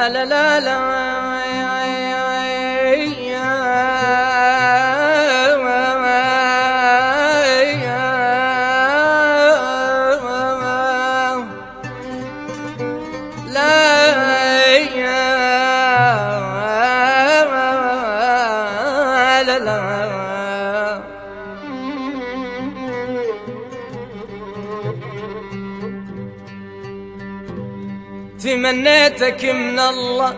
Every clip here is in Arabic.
لا لا لا لا تمنيتك من الله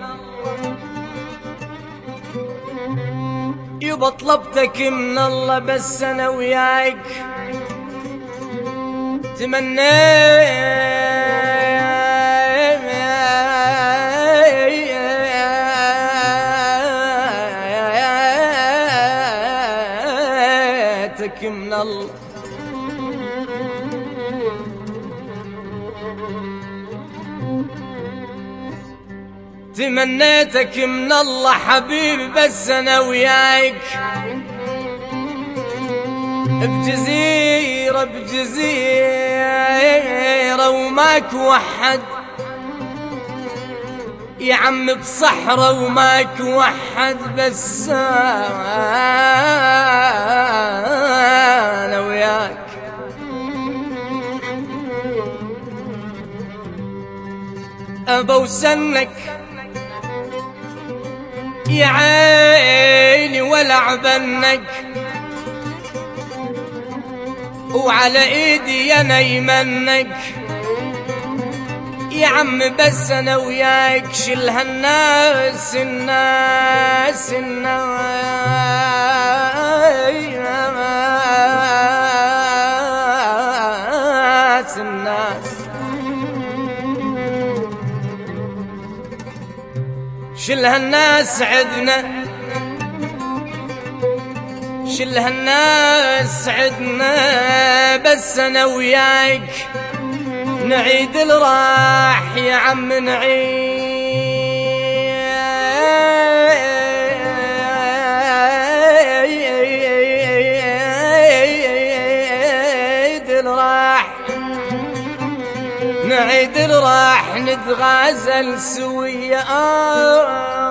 يبا طلبتك من الله بس انا وياك تمنيتك من الله تمنيتك من الله حبيبي بس انا وياك بجزيرة بجزيرة وماك وحد يا عم بصحرا وماك وحد بس انا وياك ابا وسنك يا عيني ولع بنك وعلى ايدي انا يمنك يا عم بس انا وياك شل هالناس الناس الناس الناس شل هالناس عدنا شل هالناس عدنا بس انا وياك نعيد الراح يا عم نعيد الراح نعيد الراح نتغازل سوية